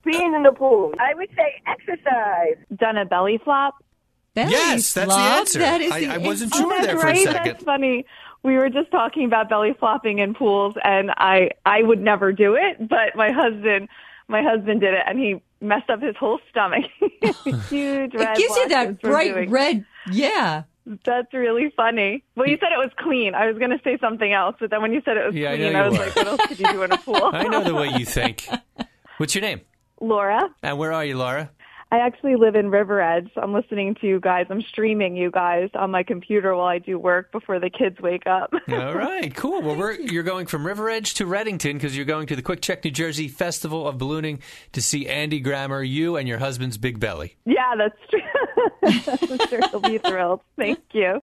Being in the pool. I would say exercise. Done a belly flop. Yes, that's the answer. That is I the wasn't answer. sure there for a Right? second. That's funny. We were just talking about belly flopping in pools, and I would never do it, but my husband did it, and he messed up his whole stomach. Huge red It gives you that blotches from bright doing- red. Yeah. That's really funny. Well, you said it was clean. I was going to say something else, but then when you said it was Yeah, I clean, know I you was were. like, what else could you do in a pool? I know the way you think. What's your name? Laura, And where are you, Laura? I actually live in River Edge. I'm listening to you guys. I'm streaming you guys on my computer while I do work before the kids wake up. All right, cool. Well, you're going from River Edge to Reddington because you're going to the Quick Check New Jersey Festival of Ballooning to see Andy Grammer, you and your husband's big belly. Yeah, that's true. I'm sure he'll be thrilled. Thank you.